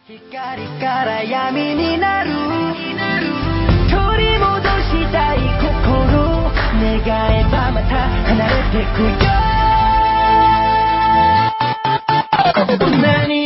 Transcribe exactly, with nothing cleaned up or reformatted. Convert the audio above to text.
光から闇になる取り戻したい心願えばまた離れてくよ何